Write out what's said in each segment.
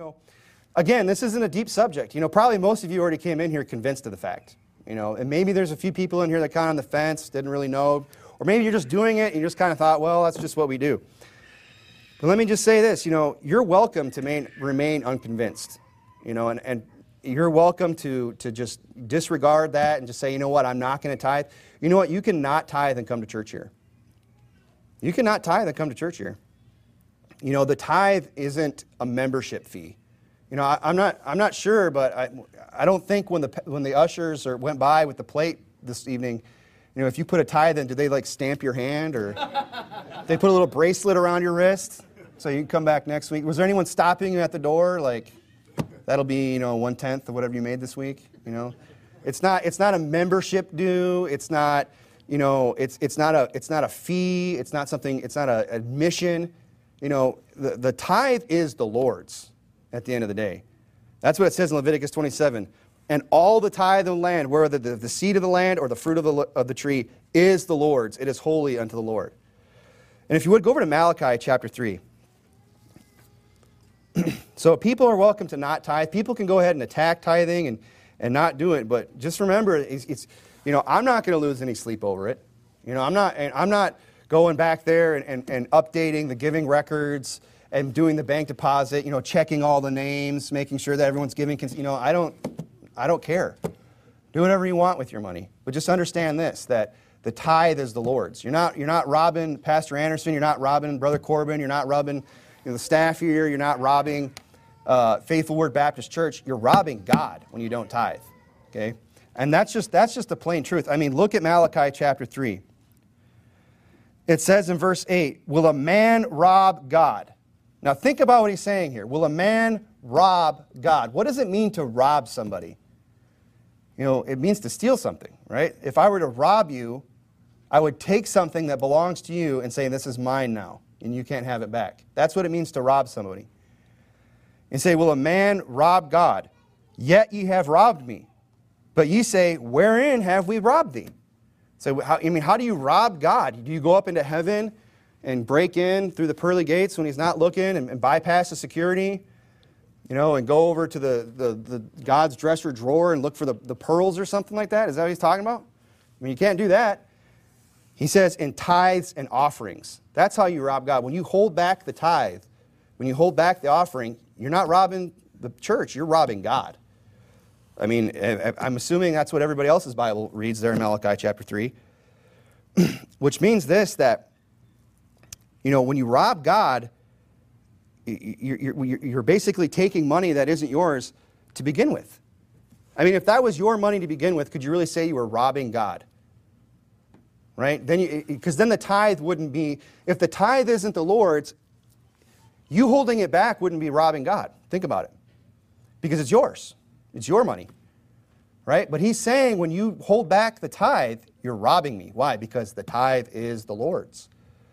Again, this isn't a deep subject. Probably most of you already came in here convinced of the fact. And maybe there's a few people in here that kind of on the fence, didn't really know. Or maybe you're just doing it and you just kind of thought, well, that's just what we do. But let me just say this, you're welcome to remain unconvinced. And you're welcome to just disregard that and just say, you know what, I'm not going to tithe. You know what, you cannot tithe and come to church here. You cannot tithe and come to church here. The tithe isn't a membership fee. I'm not sure, but I don't think when the ushers went by with the plate this evening, if you put a tithe in, do they stamp your hand or they put a little bracelet around your wrist so you can come back next week? Was there anyone stopping you at the door that'll be 1/10 of whatever you made this week? It's not a membership due. It's not it's not a fee. It's not an admission. The tithe is the Lord's. At the end of the day. That's what it says in Leviticus 27. And all the tithe of the land, whether the seed of the land or the fruit of the tree, is the Lord's. It is holy unto the Lord. And if you would, go over to Malachi chapter 3. So people are welcome to not tithe. People can go ahead and attack tithing and not do it. But just remember, I'm not going to lose any sleep over it. I'm not going back there and updating the giving records and doing the bank deposit, checking all the names, making sure that everyone's giving, I don't care. Do whatever you want with your money. But just understand this, that the tithe is the Lord's. You're not robbing Pastor Anderson, you're not robbing Brother Corbin, you're not robbing the staff here, you're not robbing Faithful Word Baptist Church. You're robbing God when you don't tithe. Okay? And that's just the plain truth. Look at Malachi chapter 3. It says in verse 8, will a man rob God? Now think about what he's saying here. Will a man rob God? What does it mean to rob somebody? It means to steal something, right? If I were to rob you, I would take something that belongs to you and say, this is mine now, and you can't have it back. That's what it means to rob somebody. And say, will a man rob God? Yet ye have robbed me. But ye say, wherein have we robbed thee? So, how do you rob God? Do you go up into heaven and break in through the pearly gates when he's not looking and bypass the security, and go over to the God's dresser drawer and look for the pearls or something like that? Is that what he's talking about? You can't do that. He says in tithes and offerings. That's how you rob God. When you hold back the tithe, when you hold back the offering, you're not robbing the church, you're robbing God. I'm assuming that's what everybody else's Bible reads there in Malachi chapter 3. Which means this, that when you rob God, you're basically taking money that isn't yours to begin with. If that was your money to begin with, could you really say you were robbing God? Right? Because then the tithe wouldn't be, if the tithe isn't the Lord's, you holding it back wouldn't be robbing God. Think about it. Because it's yours. It's your money. Right? But he's saying when you hold back the tithe, you're robbing me. Why? Because the tithe is the Lord's.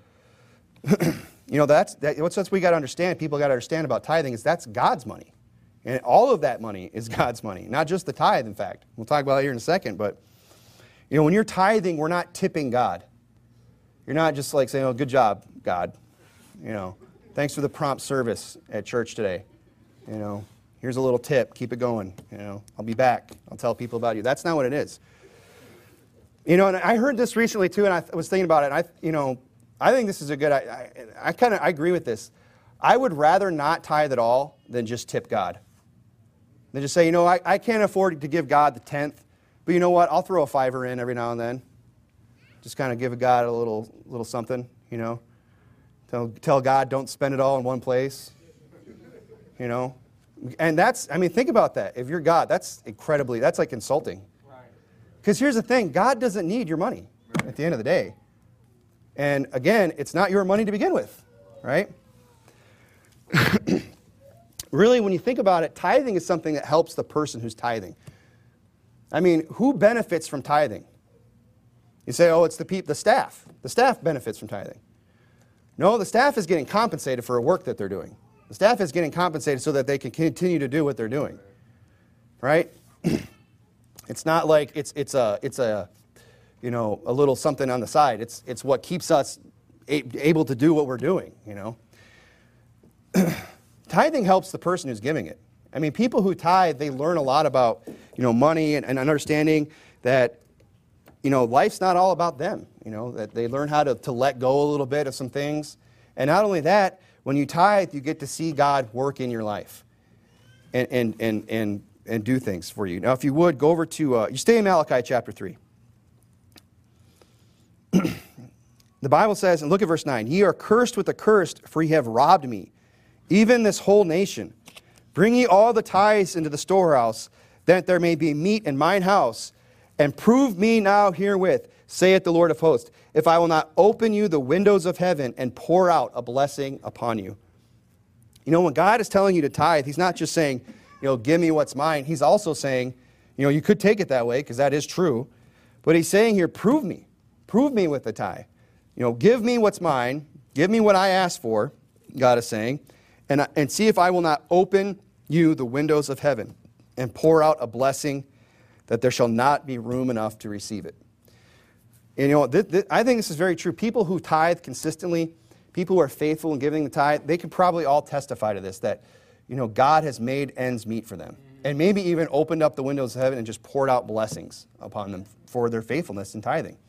That's what we got to understand. People got to understand about tithing is that's God's money. And all of that money is God's money. Not just the tithe, in fact. We'll talk about it here in a second. But, when you're tithing, we're not tipping God. You're not just saying, oh, good job, God. Thanks for the prompt service at church today. Here's a little tip. Keep it going. I'll be back. I'll tell people about you. That's not what it is. And I heard this recently too, and I was thinking about it. I think this is a good, I agree with this. I would rather not tithe at all than just tip God. Than just say, I can't afford to give God the 10th, but you know what? I'll throw a $5 in every now and then. Just kind of give God a little something, Tell God don't spend it all in one place, And that's, think about that. If you're God, that's like insulting. Because here's the thing, God doesn't need your money at the end of the day. And again, it's not your money to begin with, right? Really, when you think about it, tithing is something that helps the person who's tithing. Who benefits from tithing? You say, oh, it's the staff. The staff benefits from tithing. No, the staff is getting compensated for a work that they're doing. The staff is getting compensated so that they can continue to do what they're doing, right? It's not like it's a little something on the side. It's what keeps us able to do what we're doing, tithing helps the person who's giving it. I mean, people who tithe, they learn a lot about, money and understanding that, life's not all about them. That they learn how to let go a little bit of some things. And not only that, when you tithe, you get to see God work in your life and do things for you. Now, if you would, go over to, you stay in Malachi chapter 3. The Bible says, and look at verse 9, "Ye are cursed with the cursed, for ye have robbed me, even this whole nation. Bring ye all the tithes into the storehouse, that there may be meat in mine house, and prove me now herewith, saith the Lord of hosts, if I will not open you the windows of heaven and pour out a blessing upon you." When God is telling you to tithe, he's not just saying, give me what's mine. He's also saying, you could take it that way, because that is true. But he's saying here, prove me. Prove me with the tithe. Give me what's mine. Give me what I asked for, God is saying, and see if I will not open you the windows of heaven and pour out a blessing that there shall not be room enough to receive it. I think this is very true. People who tithe consistently, people who are faithful in giving the tithe, they could probably all testify to this, that God has made ends meet for them. And maybe even opened up the windows of heaven and just poured out blessings upon them for their faithfulness in tithing.